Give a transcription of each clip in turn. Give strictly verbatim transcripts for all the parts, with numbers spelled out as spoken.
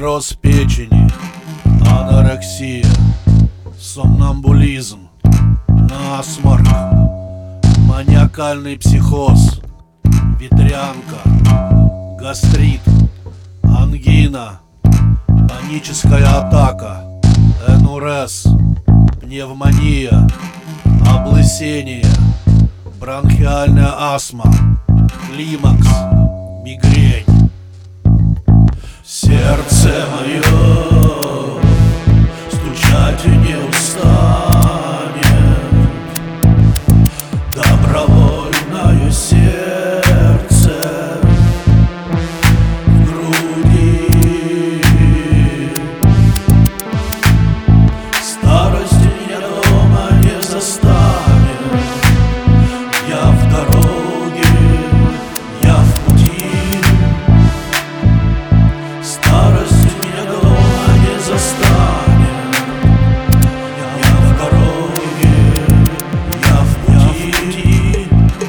Склероз печени, анорексия, сомнамбулизм, насморк, маниакальный психоз, ветрянка, гастрит, ангина, паническая атака, энурез, пневмония, облысение, бронхиальная астма, климакс, мигрень. Сердце мое стучать не устанет, добровольное сердце в груди. Старость меня дома не застанет, я в дороге, я в пути. Старость меня дома не застанет, я в дороге, я в пути.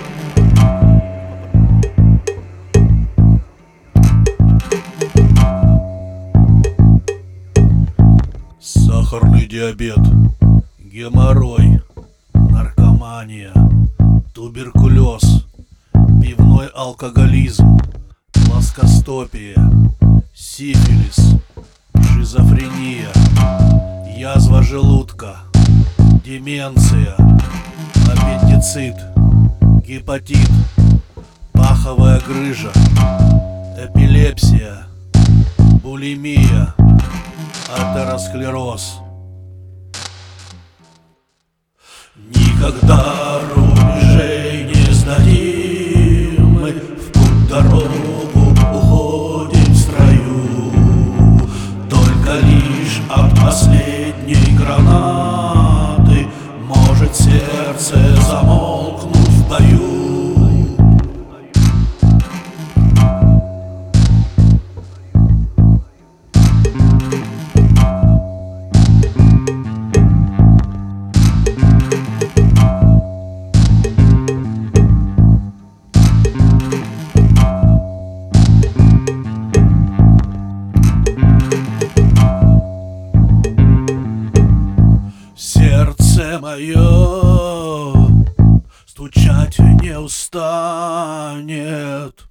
Сахарный диабет, геморрой, наркомания, туберкулез, пивной алкоголизм, плоскостопие, сифилис, шизофрения, язва желудка, деменция, аппендицит, гепатит, паховая грыжа, эпилепсия, булимия, атеросклероз. Никогда рубежей не сдадим, мы в путь дорогу уходим в строю. Только лишь от последней гранаты может сердце замолкнуть в бою. Сердце мое стучать не устанет,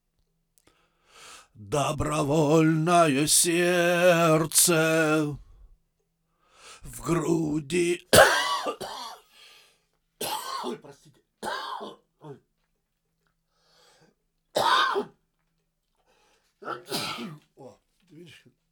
добровольное сердце в груди. Ой, простите. Ой. О, видишь?